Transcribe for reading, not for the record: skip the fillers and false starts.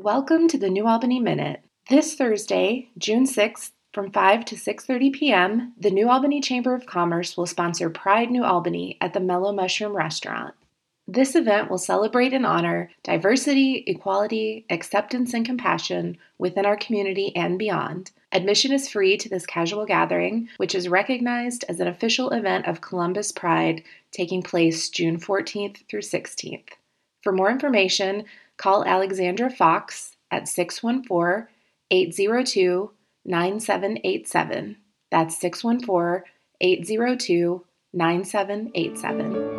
Welcome to the New Albany Minute. This Thursday, June 6th, from 5 to 6:30 p.m., the New Albany Chamber of Commerce will sponsor Pride New Albany at the Mellow Mushroom Restaurant. This event will celebrate and honor diversity, equality, acceptance, and compassion within our community and beyond. Admission is free to this casual gathering, which is recognized as an official event of Columbus Pride taking place June 14th through 16th. For more information, call Alexandra Fox at 614-802-9787. That's 614-802-9787.